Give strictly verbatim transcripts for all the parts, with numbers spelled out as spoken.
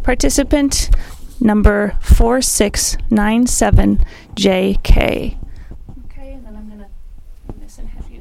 Participant number four six nine seven J K. Okay, and then I'm going to do this and have you.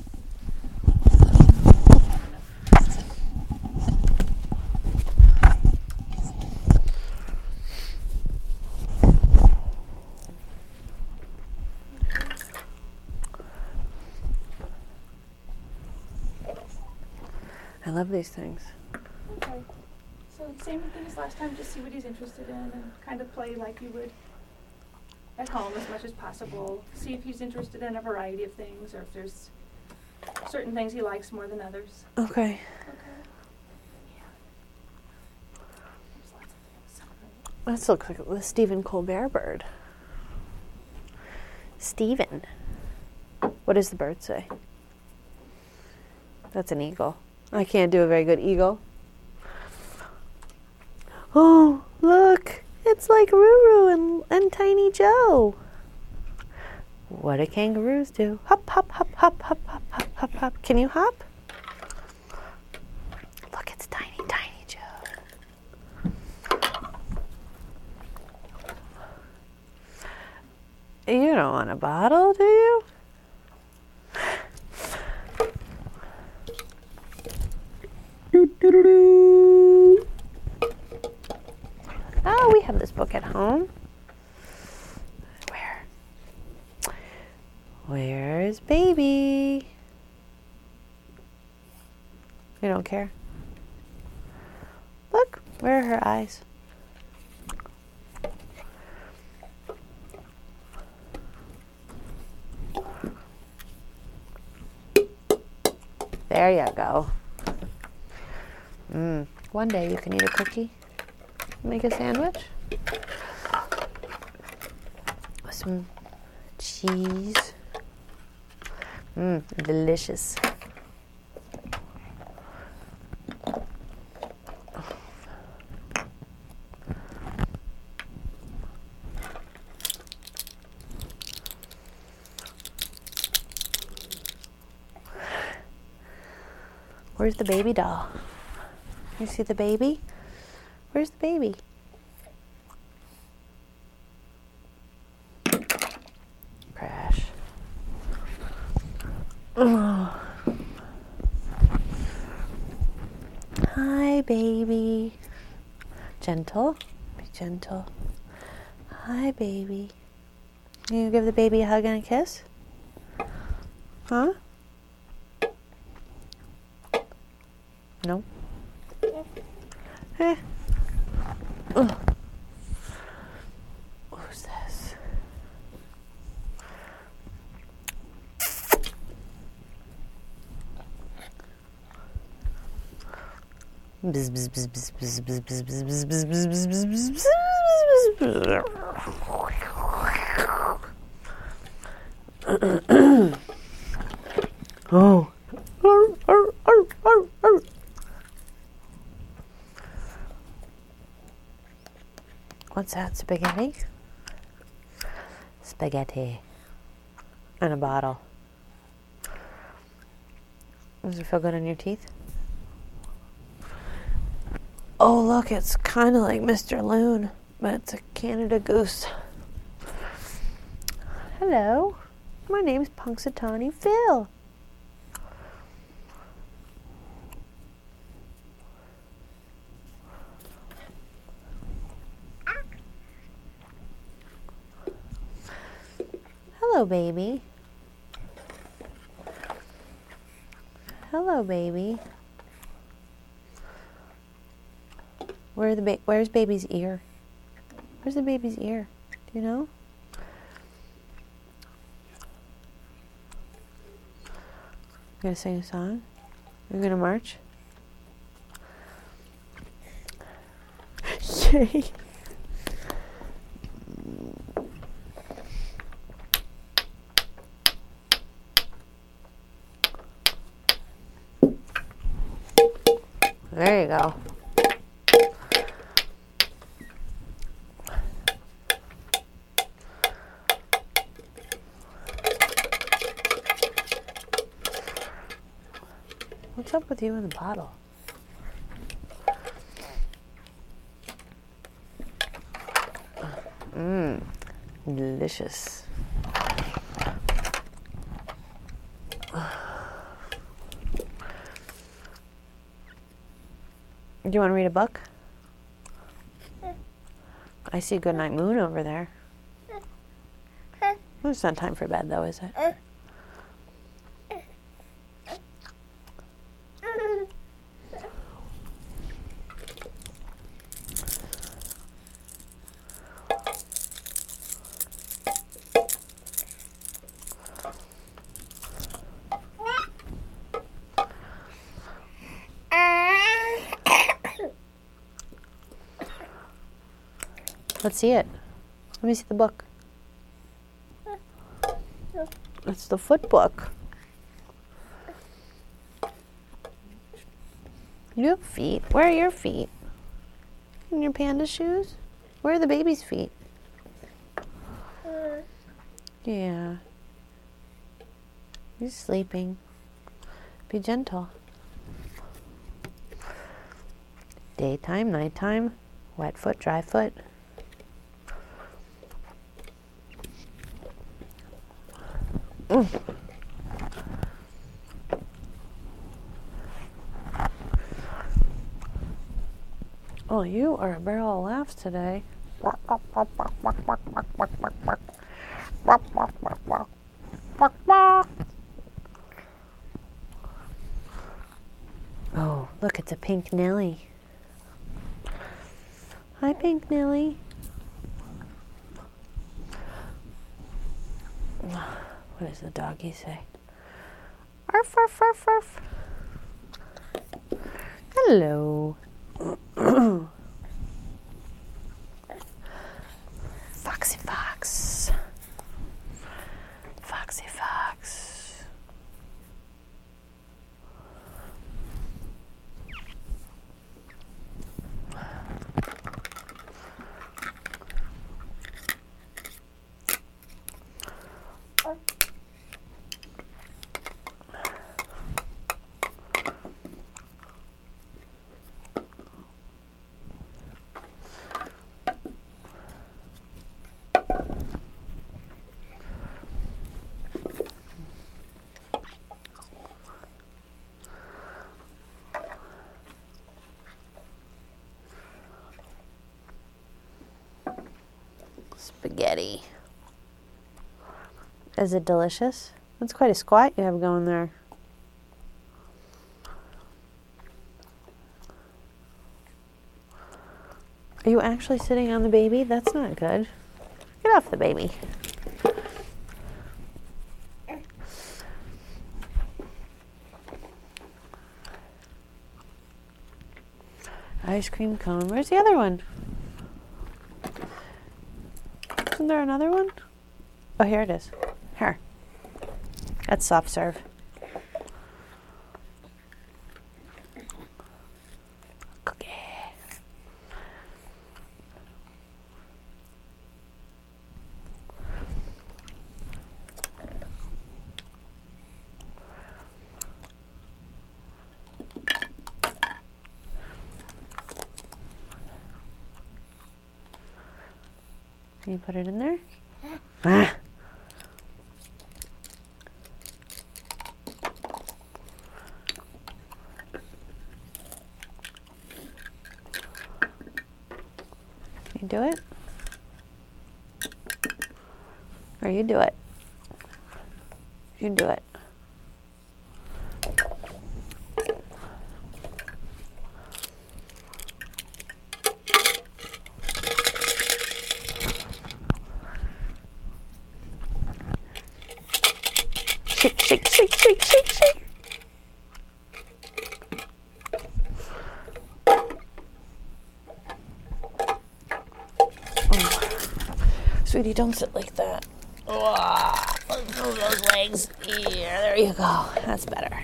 I love these things. Okay. So same thing as last time, just see what he's interested in and kind of play like you would at home as much as possible. See if he's interested in a variety of things or if there's certain things he likes more than others. Okay. Okay. Yeah. There's lots of things. This looks like the Stephen Colbert bird. Stephen. What does the bird say? That's an eagle. I can't do a very good eagle. Oh, look. It's like Ruru and, and Tiny Joe. What do kangaroos do? Hop, hop, hop, hop, hop, hop, hop, hop, hop. Can you hop? Look, it's Tiny, Tiny Joe. You don't want a bottle, do you? Oh, we have this book at home. Where? Where's baby? You don't care? Look, where are her eyes? There you go. Mm. One day you can eat a cookie, make a sandwich with some cheese. Mmm, delicious. Where's the baby doll? You see the baby? Where's the baby? Crash. Oh. Hi, baby. Gentle. Be gentle. Hi, baby. You give the baby a hug and a kiss? Huh? No? Eh. Ugh. Who's this? Bzz, bzz, bzz, bzz, bzz, bzz, bzz, bzz, bzz, bzz, bzz, bzz, bzz, bzz. Oh. Arr, arr, arr, arr, arr. What's that? Spaghetti? Spaghetti. And a bottle. Does it feel good on your teeth? Oh, look, it's kind of like Mister Loon, but it's a Canada goose. Hello. My name's Punxsutawney Phil. Hello, baby. Hello, baby. Where the ba- Where's baby's ear? Where's the baby's ear? Do you know? You gonna sing a song? You're gonna march? Yay! There you go. What's up with you in the bottle? Mmm, delicious. Do you want to read a book? I see Goodnight Moon over there. It's not time for bed, though, is it? Let's see it. Let me see the book. It's the foot book. You have feet. Where are your feet? In your panda shoes? Where are the baby's feet? Yeah. He's sleeping. Be gentle. Daytime, nighttime, wet foot, dry foot. Mm. Oh, you are a barrel of laughs today. Oh, look, it's a pink Nelly. Hi, Pink Nelly. What does the doggy say? Arf, arf, arf, arf. Hello. Foxy Fox. Foxy Fox. Spaghetti. Is it delicious? That's quite a squat you have going there. Are you actually sitting on the baby? That's not good. Get off the baby. Ice cream cone. Where's the other one? Isn't there another one? Oh, here it is. Here. That's soft serve. Cookie. Can you put it in there? Ah. Can you do it? Or you do it? You do it. Shake, shake, shake, shake, shake, shake. Oh. Sweetie, don't sit like that. Oh, let's move those legs. Yeah, there you go. That's better.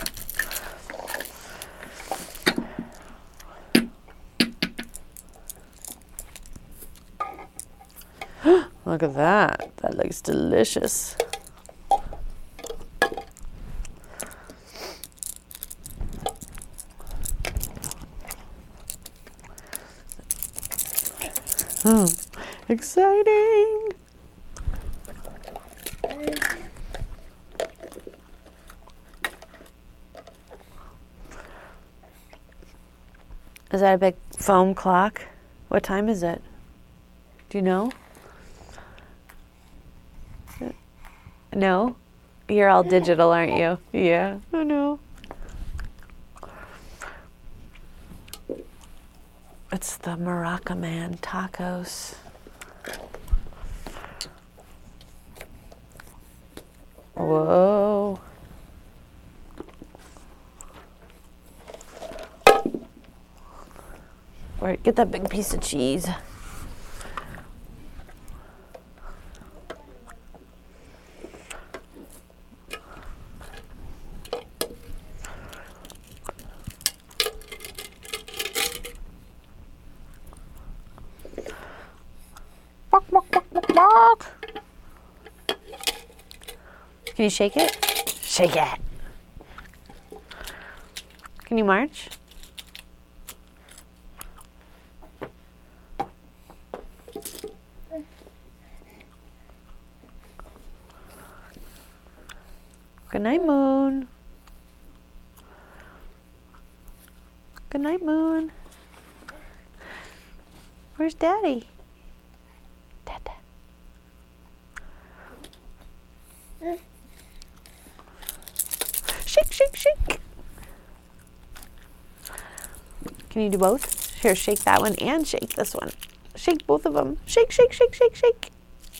Look at that. That looks delicious. Hmm. Exciting. Is that a big foam clock? What time is it? Do you know? No? You're all digital, aren't you? Yeah, I know. It's the Maraca Man tacos. Whoa. All right, get that big piece of cheese. Can you shake it? Shake it. Can you march? Good night, Moon. Good night, Moon. Where's Daddy? Dada. Shake, shake, shake. Can you do both? Here, shake that one and shake this one. Shake both of them. Shake, shake, shake, shake, shake.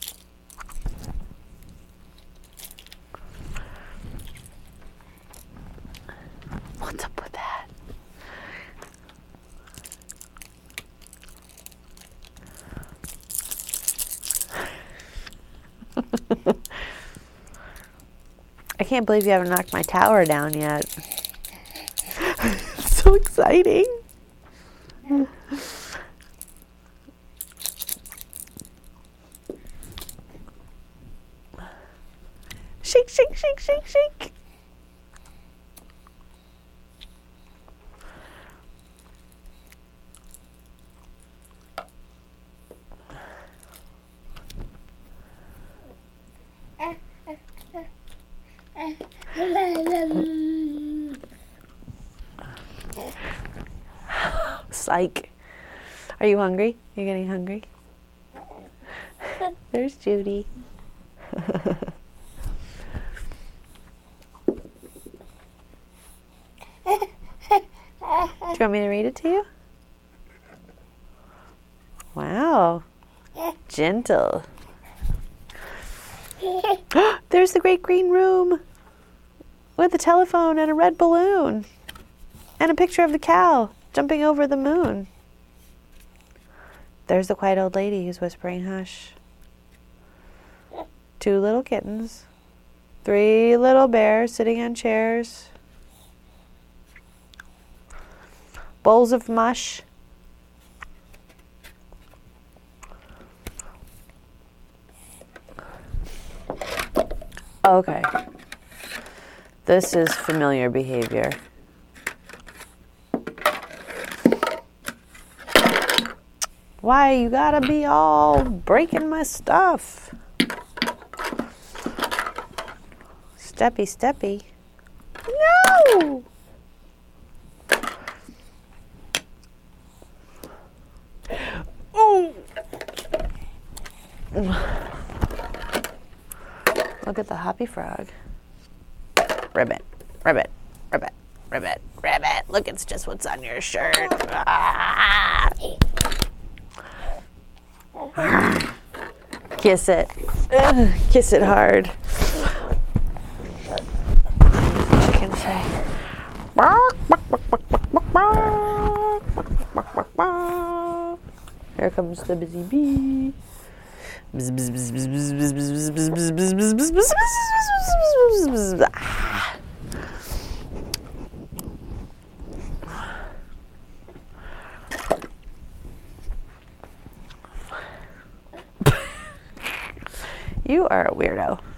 What's up with that? I can't believe you haven't knocked my tower down yet. So exciting. Shake, shake, shake, shake, shake. Psych. Are you hungry? You're getting hungry? There's Judy. Do you want me to read it to you? Wow. Gentle. There's the great green room with a telephone and a red balloon and a picture of the cow jumping over the moon. There's the quiet old lady who's whispering hush. Two little kittens. Three little bears sitting on chairs. Bowls of mush. Okay. This is familiar behavior. Why you gotta be all breaking my stuff? Steppy, steppy. No! Ooh. Look at the hoppy frog. Ribbit, ribbit, ribbit, ribbit, ribbit. Look, it's just what's on your shirt. Ah. Kiss it. Ugh, kiss it hard. Chicken say. Here comes the busy bee. Bzz, bzz, bzz, bzz, bzz, bzz, bzz, bzz, bzz, bzz, bzz, bzz, bzz, bzz, bzz. You are a weirdo.